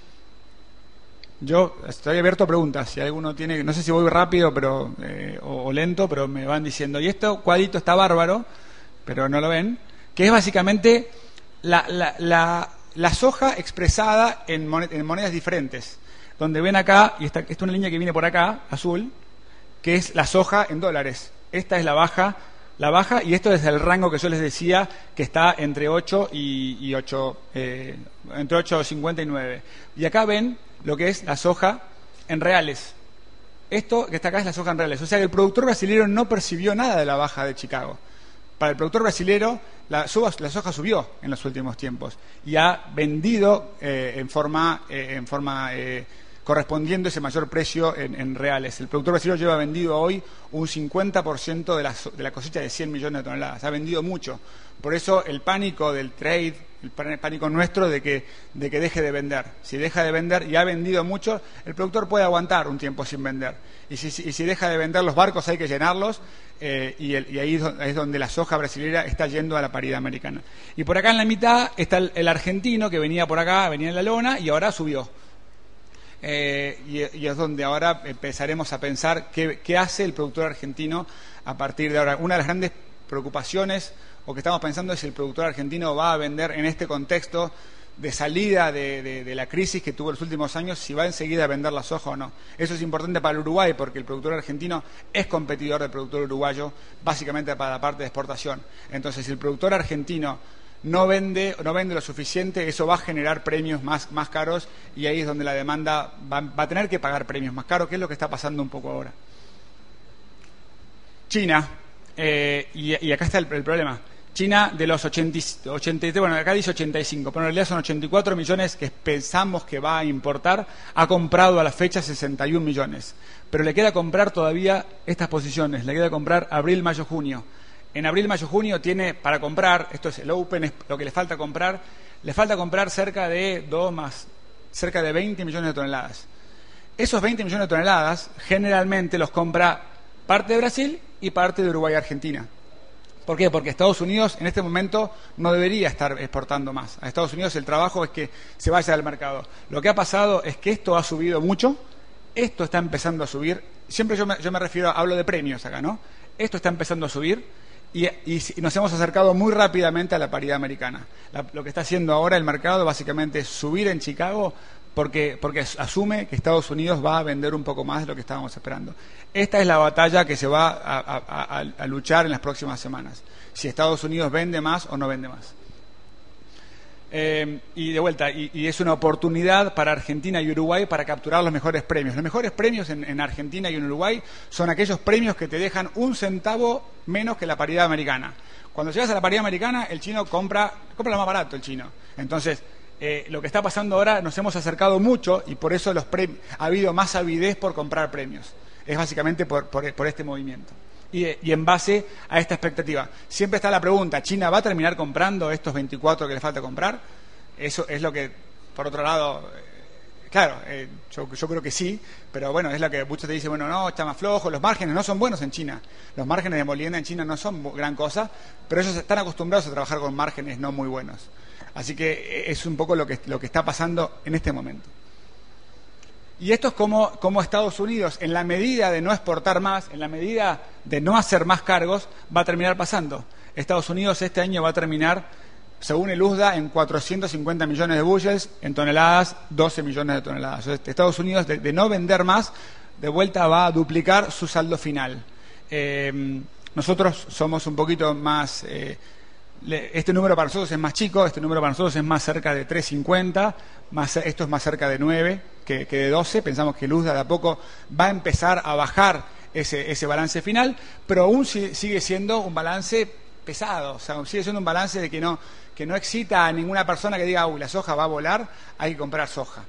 B: Yo estoy abierto a preguntas. Si alguno tiene, no sé si voy rápido o lento, pero me van diciendo. Y esto cuadrito está bárbaro, pero no lo ven, que es básicamente la soja expresada en monedas diferentes, donde ven acá, y esta es una línea que viene por acá, azul, que es la soja en dólares. Esta es la baja, y esto es el rango que yo les decía, que está entre 8 y 8.50 y 9. Y acá ven lo que es la soja en reales. Esto que está acá es la soja en reales. O sea que el productor brasileño no percibió nada de la baja de Chicago. Para el productor brasileño, la soja subió en los últimos tiempos y ha vendido en forma correspondiendo ese mayor precio en reales. El productor brasileño lleva vendido hoy un 50% de la cosecha de 100 millones de toneladas. Ha vendido mucho. Por eso el pánico del trade, el pánico nuestro de que deje de vender. Si deja de vender y ha vendido mucho, el productor puede aguantar un tiempo sin vender. Y si deja de vender los barcos hay que llenarlos y ahí es donde la soja brasileña está yendo a la paridad americana. Y por acá en la mitad está el argentino que venía por acá, venía en la lona y ahora subió. Y es donde ahora empezaremos a pensar qué hace el productor argentino a partir de ahora. Una de las grandes preocupaciones o que estamos pensando es si el productor argentino va a vender en este contexto de salida de la crisis que tuvo en los últimos años, si va enseguida a vender la soja o no. Eso es importante para el Uruguay porque el productor argentino es competidor del productor uruguayo, básicamente para la parte de exportación. Entonces, si el productor argentino no vende lo suficiente, eso va a generar premios más caros y ahí es donde la demanda va a tener que pagar premios más caros, que es lo que está pasando un poco ahora. China, y acá está el problema. China de los 83, bueno, acá dice 85, pero en realidad son 84 millones que pensamos que va a importar, ha comprado a la fecha 61 millones, pero le queda comprar todavía estas posiciones, le queda comprar abril, mayo, junio. En abril, mayo, junio tiene para comprar, esto es el open, es lo que le falta comprar cerca de 20 millones de toneladas. Esos 20 millones de toneladas generalmente los compra parte de Brasil y parte de Uruguay y Argentina. ¿Por qué? Porque Estados Unidos en este momento no debería estar exportando más. A Estados Unidos el trabajo es que se vaya del mercado. Lo que ha pasado es que esto ha subido mucho, esto está empezando a subir. Siempre yo me refiero, hablo de premios acá, ¿no? Esto está empezando a subir y nos hemos acercado muy rápidamente a la paridad americana. Lo que está haciendo ahora el mercado básicamente es subir en Chicago porque asume que Estados Unidos va a vender un poco más de lo que estábamos esperando. Esta es la batalla que se va a luchar en las próximas semanas. Si Estados Unidos vende más o no vende más. Y de vuelta, y es una oportunidad para Argentina y Uruguay para capturar los mejores premios. Los mejores premios en Argentina y en Uruguay son aquellos premios que te dejan 1 centavo menos que la paridad americana. Cuando llegas a la paridad americana, el chino compra lo más barato, el chino. Entonces, lo que está pasando ahora, nos hemos acercado mucho y por eso ha habido más avidez por comprar premios. Es básicamente por este movimiento. Y en base a esta expectativa. Siempre está la pregunta, ¿China va a terminar comprando estos 24 que le falta comprar? Eso es lo que, por otro lado, claro, yo creo que sí, pero bueno, es lo que muchos te dicen, bueno, no, está más flojo, los márgenes no son buenos en China. Los márgenes de molienda en China no son gran cosa, pero ellos están acostumbrados a trabajar con márgenes no muy buenos. Así que es un poco lo que está pasando en este momento. Y esto es como Estados Unidos, en la medida de no exportar más, en la medida de no hacer más cargos, va a terminar pasando. Estados Unidos este año va a terminar, según el USDA, en 450 millones de bushels, en toneladas, 12 millones de toneladas. Entonces, Estados Unidos, de no vender más, de vuelta va a duplicar su saldo final. Nosotros somos un poquito más... este número para nosotros es más chico, este número para nosotros es más cerca de 350, esto es más cerca de 9 que de 12. Pensamos que el USDA de a poco va a empezar a bajar ese balance final, pero aún sigue siendo un balance pesado, o sea, sigue siendo un balance de que no excita a ninguna persona que diga, uy, la soja va a volar, hay que comprar soja.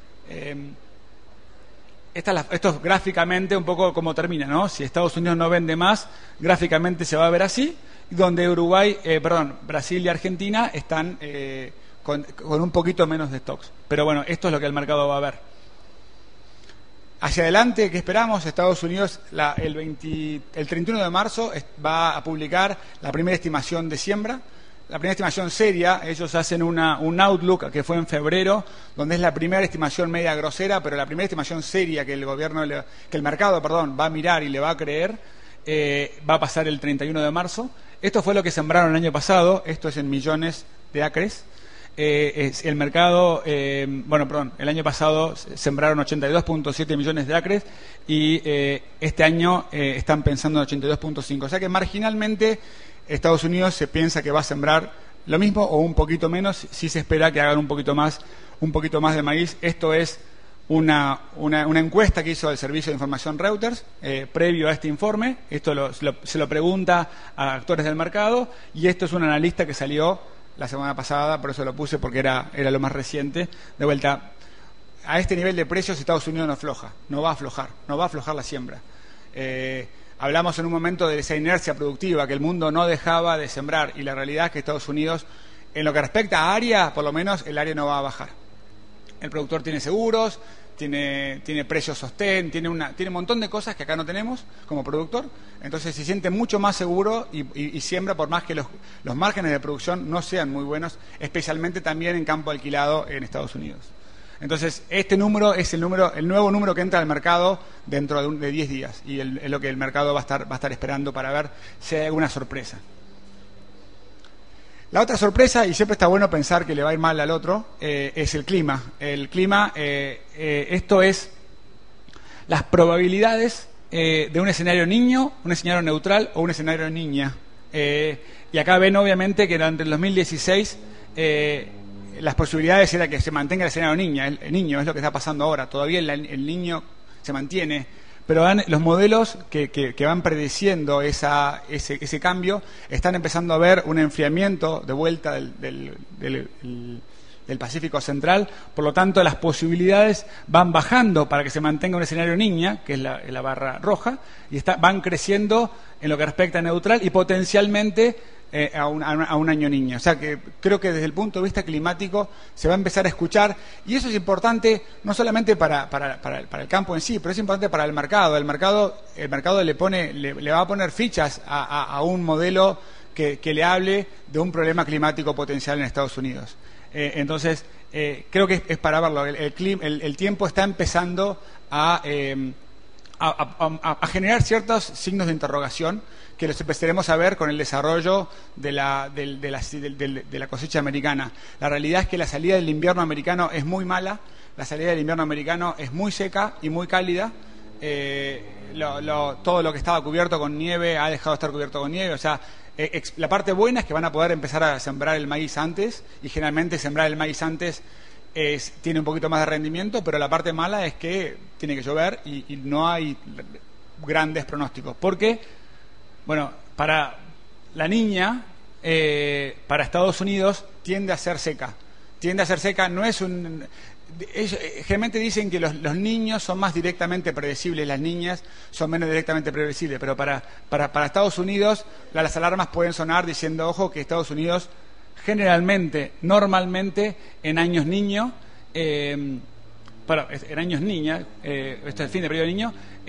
B: Esto es gráficamente un poco como termina, ¿no? Si Estados Unidos no vende más, gráficamente se va a ver así, donde Brasil y Argentina están con un poquito menos de stocks. Pero bueno, esto es lo que el mercado va a ver. Hacia adelante, ¿qué esperamos? Estados Unidos el 31 de marzo va a publicar la primera estimación de siembra. La primera estimación seria, ellos hacen un outlook que fue en febrero, donde es la primera estimación media grosera, pero la primera estimación seria que el mercado va a mirar y le va a creer, va a pasar el 31 de marzo. Esto fue lo que sembraron el año pasado, esto es en millones de acres. El mercado, el año pasado sembraron 82.7 millones de acres y este año están pensando en 82.5. O sea que marginalmente Estados Unidos se piensa que va a sembrar lo mismo o un poquito menos, si se espera que hagan un poquito más de maíz. Esto es una encuesta que hizo el Servicio de Información Reuters previo a este informe. Esto se lo pregunta a actores del mercado y esto es un analista que salió la semana pasada, por eso lo puse porque era lo más reciente. De vuelta, a este nivel de precios Estados Unidos no va a aflojar la siembra. Hablamos en un momento de esa inercia productiva, que el mundo no dejaba de sembrar, y la realidad es que Estados Unidos, en lo que respecta a área, por lo menos el área no va a bajar. El productor tiene seguros, tiene precios sostén, tiene un montón de cosas que acá no tenemos como productor, entonces se siente mucho más seguro y siembra por más que los márgenes de producción no sean muy buenos, especialmente también en campo alquilado en Estados Unidos. Entonces, este número es el nuevo número que entra al mercado dentro de 10 días y es lo que el mercado va a estar esperando para ver si hay alguna sorpresa. La otra sorpresa, y siempre está bueno pensar que le va a ir mal al otro, es el clima. El clima, esto es las probabilidades de un escenario niño, un escenario neutral o un escenario niña. Y acá ven obviamente que durante el 2016 las posibilidades era que se mantenga el escenario niño, es lo que está pasando ahora. Todavía el niño se mantiene, pero los modelos que van prediciendo ese cambio están empezando a ver un enfriamiento de vuelta del Pacífico Central, por lo tanto las posibilidades van bajando para que se mantenga un escenario niña, que es la barra roja, y van creciendo en lo que respecta a neutral y potencialmente a un año niño. O sea que creo que desde el punto de vista climático se va a empezar a escuchar, y eso es importante no solamente para el campo en sí, pero es importante para el mercado. El mercado le va a poner fichas a un modelo que le hable de un problema climático potencial en Estados Unidos. Entonces, creo que es para verlo. El tiempo está empezando a a generar ciertos signos de interrogación que los empezaremos a ver con el desarrollo de la cosecha americana. La realidad es que la salida del invierno americano es muy mala, la salida del invierno americano es muy seca y muy cálida. Todo lo que estaba cubierto con nieve ha dejado de estar cubierto con nieve, o sea, la parte buena es que van a poder empezar a sembrar el maíz antes, y generalmente sembrar el maíz antes tiene un poquito más de rendimiento, pero la parte mala es que tiene que llover y no hay grandes pronósticos. Porque, bueno, para la niña, para Estados Unidos, tiende a ser seca. No es un... Ellos, generalmente dicen que los niños son más directamente predecibles, las niñas son menos directamente predecibles, pero para Estados Unidos las alarmas pueden sonar diciendo, ojo, que Estados Unidos normalmente en años niño, en años niña, esto es el fin de periodo niño,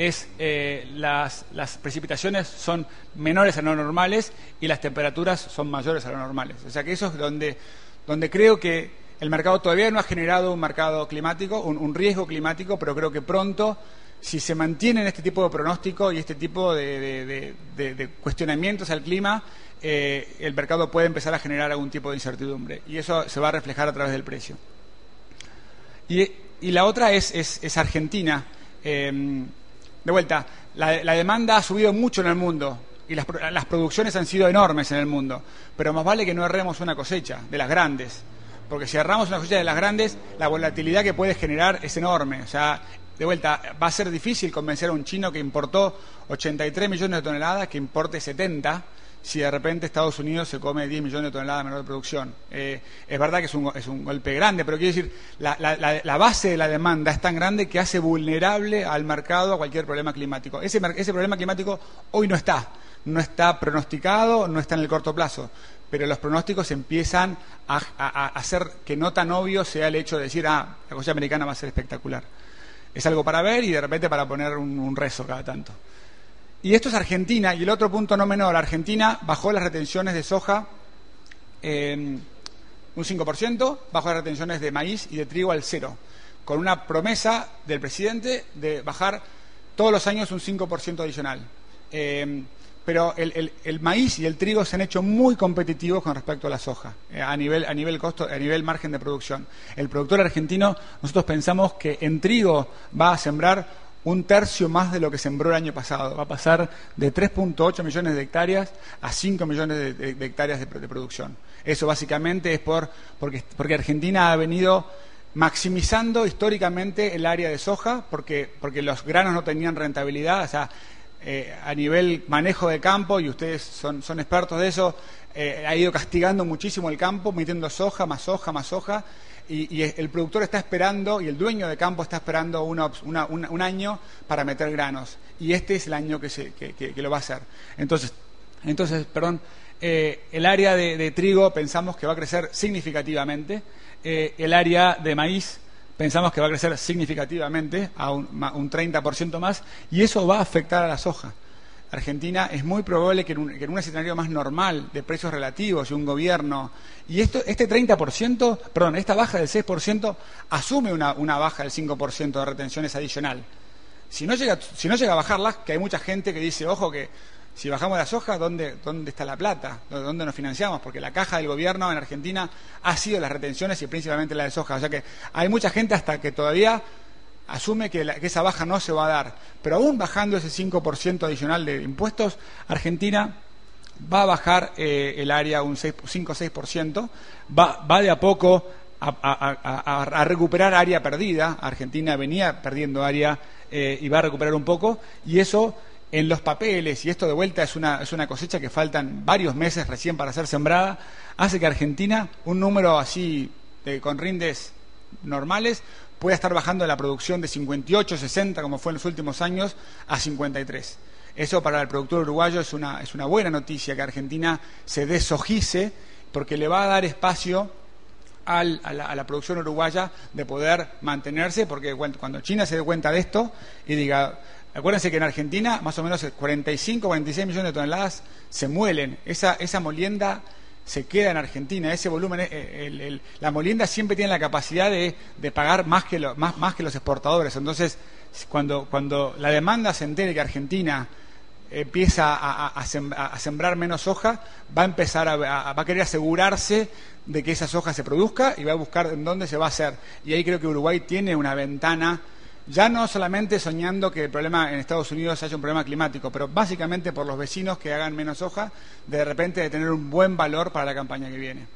B: las precipitaciones son menores a lo normales y las temperaturas son mayores a lo normales. O sea que eso es donde creo que el mercado todavía no ha generado un mercado climático, un riesgo climático, pero creo que pronto, si se mantienen este tipo de pronóstico y este tipo de cuestionamientos al clima, el mercado puede empezar a generar algún tipo de incertidumbre, y eso se va a reflejar a través del precio. Y la otra es Argentina. De vuelta, la demanda ha subido mucho en el mundo y las producciones han sido enormes en el mundo, pero más vale que no erremos una cosecha de las grandes, porque si erramos una cosecha de las grandes, la volatilidad que puede generar es enorme. O sea, de vuelta, va a ser difícil convencer a un chino que importó 83 millones de toneladas que importe 70, si de repente Estados Unidos se come 10 millones de toneladas menor de producción. Es verdad que es un golpe grande, pero quiero decir, la base de la demanda es tan grande que hace vulnerable al mercado a cualquier problema climático. Ese problema climático hoy no está pronosticado, no está en el corto plazo, pero los pronósticos empiezan a hacer que no tan obvio sea el hecho de decir, la cosecha americana va a ser espectacular. Es algo para ver y de repente para poner un rezo cada tanto. Y esto es Argentina, y el otro punto no menor, Argentina bajó las retenciones de soja un 5%, bajó las retenciones de maíz y de trigo al 0%, con una promesa del presidente de bajar todos los años un 5% adicional. Pero el maíz y el trigo se han hecho muy competitivos con respecto a la soja, a nivel costo, a nivel margen de producción. El productor argentino, nosotros pensamos que en trigo va a sembrar un tercio más de lo que sembró el año pasado. Va a pasar de 3.8 millones de hectáreas a 5 millones de hectáreas de producción. Eso básicamente es porque Argentina ha venido maximizando históricamente el área de soja, porque los granos no tenían rentabilidad. O sea, a nivel manejo de campo, y ustedes son expertos de eso, ha ido castigando muchísimo el campo, metiendo soja, más soja, más soja, y el productor está esperando, y el dueño de campo está esperando un año para meter granos, y este es el año que lo va a hacer. Entonces, el área de trigo pensamos que va a crecer significativamente, el área de maíz pensamos que va a crecer significativamente a un 30% más, y eso va a afectar a la soja. Argentina es muy probable que en un escenario más normal de precios relativos y un gobierno, y este 30%, perdón, esta baja del 6% asume una baja del 5% de retenciones adicional. Si no llega a bajarlas, que hay mucha gente que dice, ojo, que si bajamos la soja, ¿dónde está la plata? ¿Dónde nos financiamos? Porque la caja del gobierno en Argentina ha sido las retenciones y principalmente la de soja. O sea que hay mucha gente hasta que todavía asume que esa baja no se va a dar. Pero aún bajando ese 5% adicional de impuestos, Argentina va a bajar el área un 5 o 6%. Va de a poco a recuperar área perdida. Argentina venía perdiendo área y va a recuperar un poco. Y eso, en los papeles, y esto de vuelta es una cosecha que faltan varios meses recién para ser sembrada, hace que Argentina, un número así con rindes normales, pueda estar bajando la producción de 58, 60, como fue en los últimos años, a 53. Eso para el productor uruguayo es una buena noticia, que Argentina se desojice, porque le va a dar espacio a la producción uruguaya de poder mantenerse, porque cuando China se dé cuenta de esto y diga... Acuérdense que en Argentina más o menos 45, 46 millones de toneladas se muelen. Esa molienda se queda en Argentina. Ese volumen, la molienda siempre tiene la capacidad de pagar más que los exportadores. Entonces, cuando la demanda se entere que Argentina empieza a sembrar menos soja, va a empezar va a querer asegurarse de que esa soja se produzca y va a buscar en dónde se va a hacer. Y ahí creo que Uruguay tiene una ventana, ya no solamente soñando que el problema en Estados Unidos haya un problema climático, pero básicamente por los vecinos que hagan menos soja, de repente de tener un buen valor para la campaña que viene.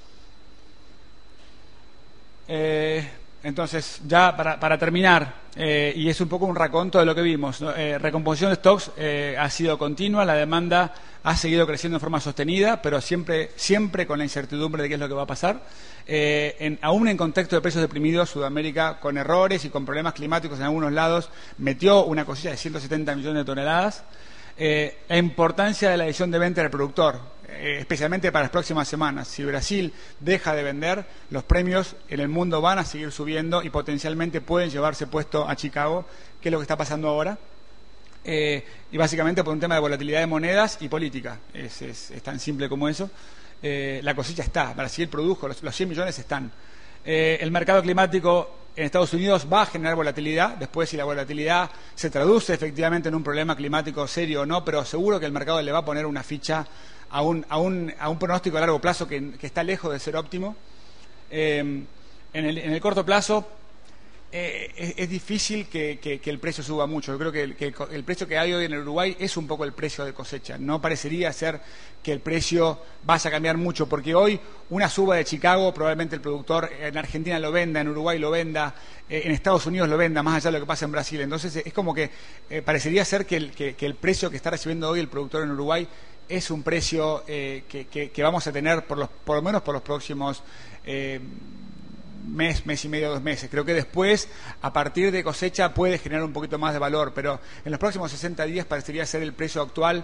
B: Entonces, ya para terminar, y es un poco un raconto de lo que vimos, ¿no? Recomposición de stocks ha sido continua, la demanda ha seguido creciendo en forma sostenida, pero siempre con la incertidumbre de qué es lo que va a pasar. Aún en contexto de precios deprimidos, Sudamérica, con errores y con problemas climáticos en algunos lados, metió una cosecha de 170 millones de toneladas. La importancia de la decisión de venta del productor, especialmente para las próximas semanas. Si Brasil deja de vender, los premios en el mundo van a seguir subiendo y potencialmente pueden llevarse puesto a Chicago, que es lo que está pasando ahora. Y básicamente por un tema de volatilidad de monedas y política. Es tan simple como eso. La cosecha está, Brasil produjo, los 100 millones están. El mercado climático en Estados Unidos va a generar volatilidad. Después, si la volatilidad se traduce efectivamente en un problema climático serio o no, pero seguro que el mercado le va a poner una ficha a un pronóstico a largo plazo que está lejos de ser óptimo. En el corto plazo es difícil que el precio suba mucho. Yo creo que el precio que hay hoy en el Uruguay es un poco el precio de cosecha. No parecería ser que el precio vaya a cambiar mucho, porque hoy una suba de Chicago, probablemente el productor en Argentina lo venda, en Uruguay lo venda, en Estados Unidos lo venda, más allá de lo que pasa en Brasil. Entonces es como que parecería ser que el precio que está recibiendo hoy el productor en Uruguay es un precio que vamos a tener por lo menos por los próximos mes y medio, 2 meses. Creo que después, a partir de cosecha, puede generar un poquito más de valor, pero en los próximos 60 días parecería ser el precio actual,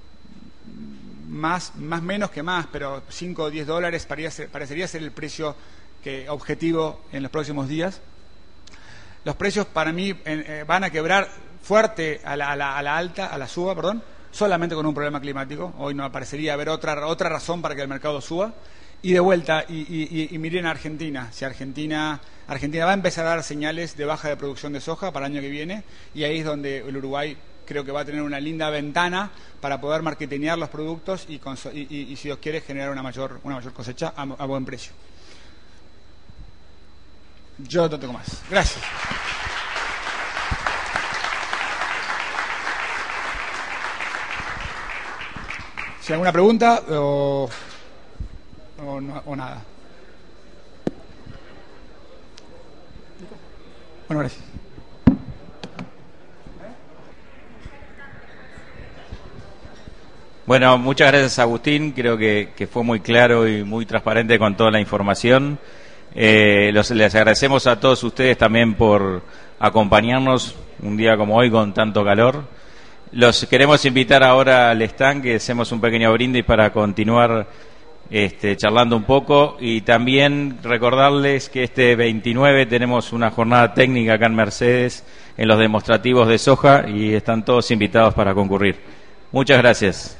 B: más menos que más, pero 5 o 10 dólares parecería ser el precio objetivo en los próximos días. Los precios para mí van a quebrar fuerte a la suba, solamente con un problema climático. Hoy no parecería haber otra razón para que el mercado suba. Y de vuelta, y miren a Argentina. Si Argentina va a empezar a dar señales de baja de producción de soja para el año que viene, y ahí es donde el Uruguay creo que va a tener una linda ventana para poder marketear los productos y si Dios quiere, generar una mayor cosecha a buen precio. Yo no tengo más. Gracias. Si hay alguna pregunta o nada. Bueno, gracias.
A: Bueno, muchas gracias, Agustín. Creo que fue muy claro y muy transparente con toda la información. Les agradecemos a todos ustedes también por acompañarnos un día como hoy con tanto calor. Los queremos invitar ahora al stand, que hacemos un pequeño brindis para continuar charlando un poco, y también recordarles que este 29 tenemos una jornada técnica acá en Mercedes en los demostrativos de soja y están todos invitados para concurrir. Muchas gracias.